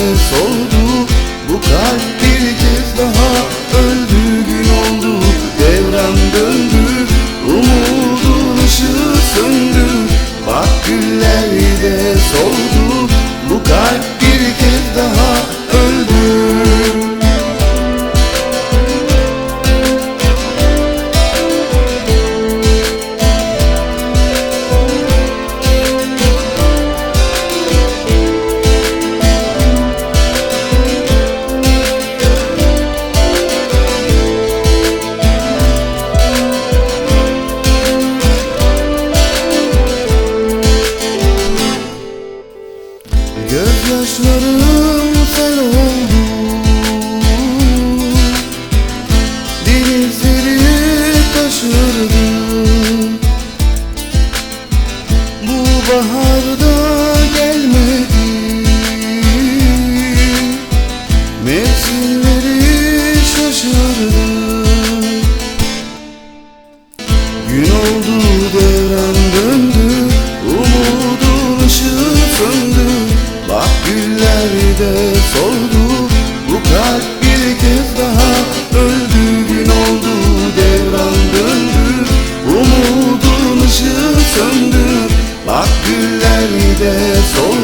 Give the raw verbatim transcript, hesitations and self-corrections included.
soldu. Bu kalp bir kez daha öldü, gün oldu, devran döndü. Umudun ışığı söndü, bak güller de soldu. Bu kalp bir kez daha öldü. Gözyaşlarım sel oldu, denizleri taşırdı. Bu baharda gelmedi, mevsimleri şaşırdı. Gün oldu, devran döndü, umudun ışığı söndü. Bak güller de soldu, bu kalp bir kez daha öldü. Gün oldu, devran döndü, umudun ışığı söndü. Bak güller de soldu.